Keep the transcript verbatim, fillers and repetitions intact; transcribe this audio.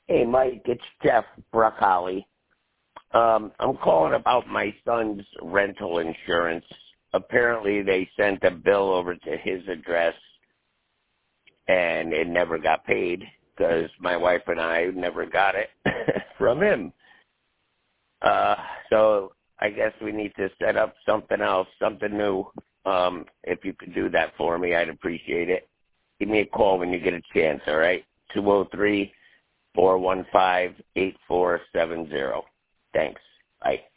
Hey, Mike, it's Jeff Broccoli. Um, I'm calling about my son's rental insurance. Apparently, they sent a bill over to his address, and it never got paid because my wife and I never got it from him. Uh, so I guess we need to set up something else, something new. Um, if you could do that for me, I'd appreciate it. Give me a call when you get a chance, all right? two oh three, four one five, eight four seven zero. Thanks. Bye.